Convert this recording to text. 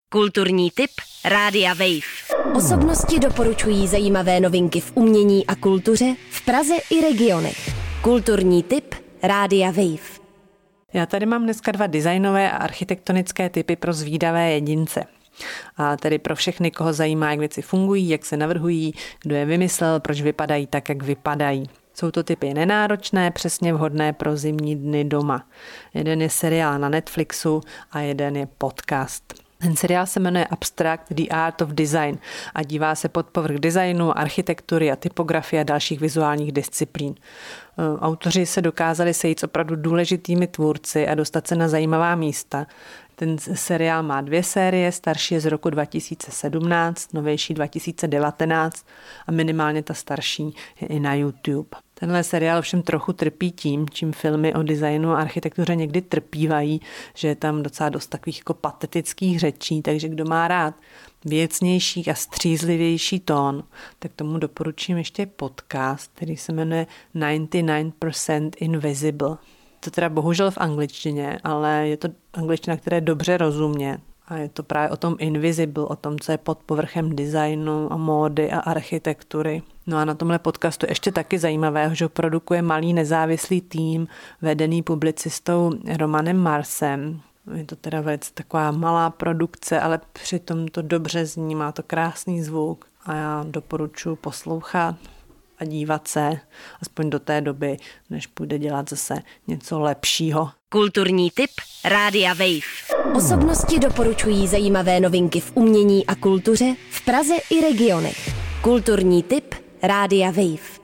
Kulturní tip Rádia Wave. Osobnosti doporučují zajímavé novinky v umění a kultuře v Praze i regionech. Kulturní tip Rádia Wave. Já tady mám dneska 2 designové a architektonické tipy pro zvídavé jedince. A tedy pro všechny, koho zajímá, jak věci fungují, jak se navrhují, kdo je vymyslel, proč vypadají tak, jak vypadají. Jsou to typy nenáročné, přesně vhodné pro zimní dny doma. Jeden je seriál na Netflixu a jeden je podcast. Ten seriál se jmenuje Abstract: The Art of Design a dívá se pod povrch designu, architektury a typografie a dalších vizuálních disciplín. Autoři se dokázali sejít s opravdu důležitými tvůrci a dostat se na zajímavá místa. Ten seriál má 2 série, starší je z roku 2017, novější 2019 a minimálně ta starší je i na YouTube. Tenhle seriál všem trochu trpí tím, čím filmy o designu a architektuře někdy trpívají, že je tam docela dost takových jako patetických řečí, takže kdo má rád věcnější a střízlivější tón, tak tomu doporučím ještě podcast, který se jmenuje 99% Invisible. To teda bohužel v angličtině, ale je to angličtina, která je dobře rozumět. A je to právě o tom invisible, o tom, co je pod povrchem designu a módy a architektury. No a na tomhle podcastu ještě taky zajímavého, že produkuje malý nezávislý tým, vedený publicistou Romanem Marsem. Je to teda velice taková malá produkce, ale přitom to dobře zní, má to krásný zvuk a já doporučuji poslouchat a dívat se, aspoň do té doby, než půjde dělat zase něco lepšího. Kulturní tip Rádia Wave. Osobnosti doporučují zajímavé novinky v umění a kultuře v Praze i regionech. Kulturní tip Rádia Wave.